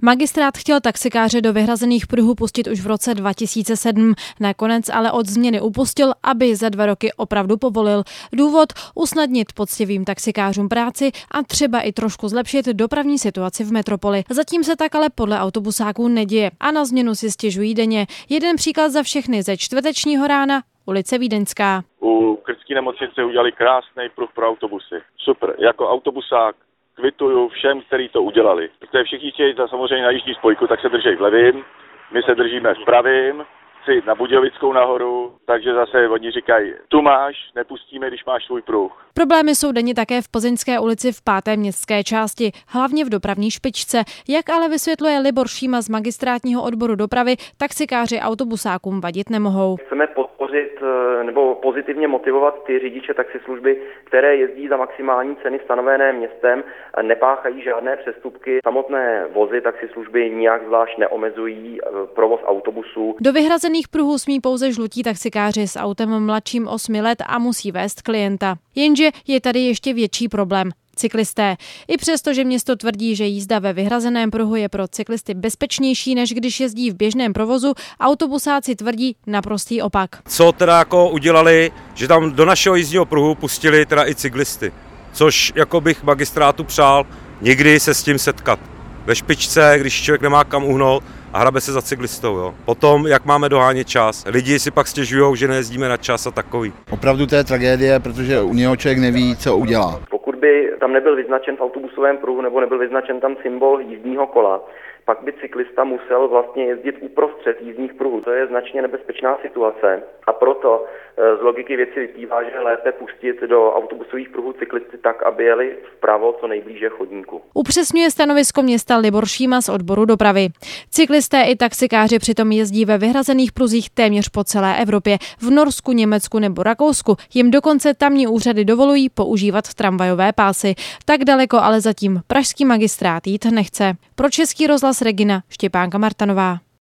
Magistrát chtěl taxikáře do vyhrazených pruhů pustit už v roce 2007. Nakonec ale od změny upustil, aby za 2 roky opravdu povolil. Důvod: usnadnit poctivým taxikářům práci a třeba i trošku zlepšit dopravní situaci v metropoli. Zatím se tak ale podle autobusáků neděje a na změnu si stěžují denně. Jeden příklad za všechny ze čtvrtečního rána: ulice Vídeňská. U Krtské nemocnice udělali krásný pruh pro autobusy. Super, jako autobusák kvituju všem, kteří to udělali. Protože všichni chtějí samozřejmě na jižní spojku, tak se drží v levým, my se držíme v pravým, chci jít na Budějovickou nahoru, takže zase oni říkají, tu máš, nepustíme, když máš svůj pruh. Problémy jsou denně také v Plzeňské ulici v 5. městské části, hlavně v dopravní špičce. Jak ale vysvětluje Libor Šíma z magistrátního odboru dopravy, taxikáři autobusákům vadit nemohou. Chceme podpořit nebo pozitivně motivovat ty řidiče taxislužby, které jezdí za maximální ceny stanovené městem, nepáchají žádné přestupky. Samotné vozy taxislužby nijak zvlášť neomezují provoz autobusů. Do vyhrazených pruhů smí pouze žlutí taxikáři s autem mladším 8 let a musí vést klienta. Jenže je tady ještě větší problém: cyklisté. I přesto, že město tvrdí, že jízda ve vyhrazeném pruhu je pro cyklisty bezpečnější, než když jezdí v běžném provozu, autobusáci tvrdí naprostý opak. Co teda jako udělali, že tam do našeho jízdního pruhu pustili teda i cyklisty, což jako bych magistrátu přál někdy se s tím setkat. Ve špičce, když člověk nemá kam uhnout a hrabe se za cyklistou. Jo. Potom, jak máme dohánět čas. Lidi si pak stěžujou, že nejezdíme na čas a takový. Opravdu to je tragédie, protože u něho člověk neví, co udělá. Pokud by tam nebyl vyznačen v autobusovém pruhu nebo nebyl vyznačen tam symbol jízdního kola, pak by cyklista musel vlastně jezdit uprostřed jízdních pruhů. To je značně nebezpečná situace a proto z logiky věci vyplývá, že je lépe pustit do autobusových pruhů cyklisty tak, aby jeli vpravo co nejblíže chodníku. Upřesňuje stanovisko města Libor Šíma z odboru dopravy. Cyklisté i taxikáři přitom jezdí ve vyhrazených pruzích téměř po celé Evropě. V Norsku, Německu nebo Rakousku jim dokonce tamní úřady dovolují používat tramvajové pásy. Tak daleko ale zatím pražský magistrát jít nechce. Pro Český rozhlas Regina Štěpánka Martanová.